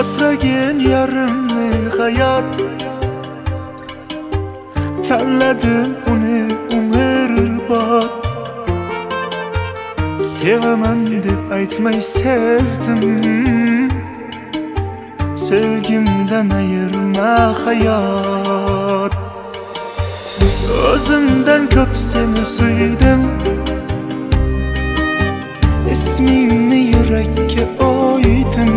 asragan yarimni hayot, tanladim uni umrbod. Sevaman deb aytmay sevdim, sevgimdan ayirma hayot. O'zimdan ko'p seni suydim, ismingni yurakka oydim.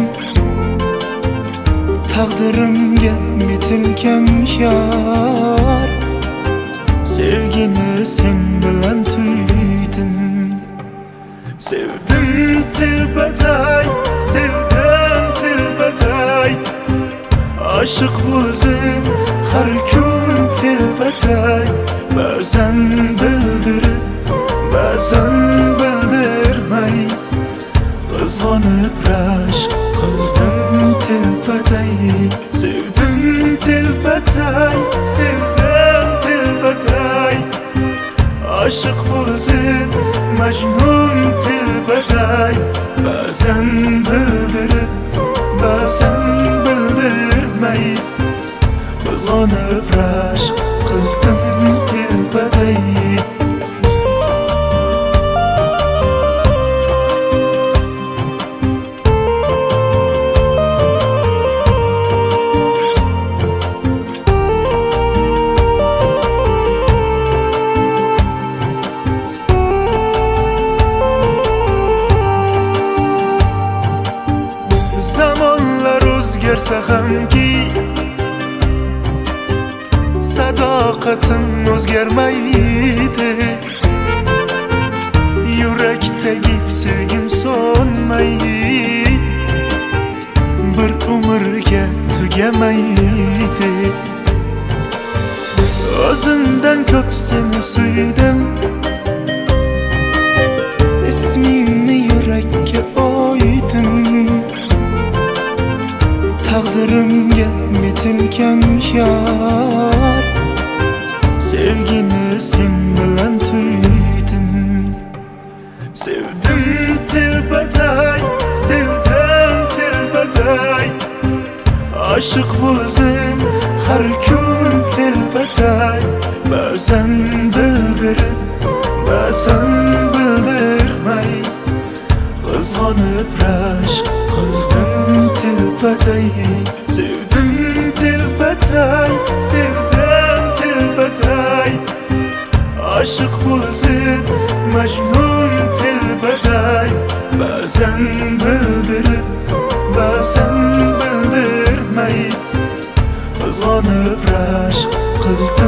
Taqdirimga metilgan yor, sevgini sen bilan tuydim. Sevdim tilbatay, sevdim tilbatay, aşık buldum har kun tilbatay. Ba'zan bildirib, ba'zan bildirmay, qizg'onib rashk qildim tilbatay. Sevdim tilbatay, sevdim tilbatay, aşık buldum majnun tilbatay. Ba'zan bildirib, ba'zan bildirmay, qizg'onib rashk qildim tilbatay. Zamonlar o'zgarsa hamki, sadoqatim o'zgarmaydi. Yurakdagi sevgim so'nmaydi, bir umrga tugamaydi. O'zimdan ko'p seni suydim, ismingni yurakka oydim. Taqdirimga metilgan yor, sevgini sen bilan tuydim. Sevdim tilbatay, sevdim tilbatay, aşık buldum har kun tilbatay. Ba'zan bildirib, ba'zan bildirmay, qizg'onib rashk qildim tilbatay. Sevdim tilbatay, sevdim tilbatay, aşık buldum majnun tilbatay. Ba'zan bildirib, ba'zan bildirmay, qizg'onib rashk qildim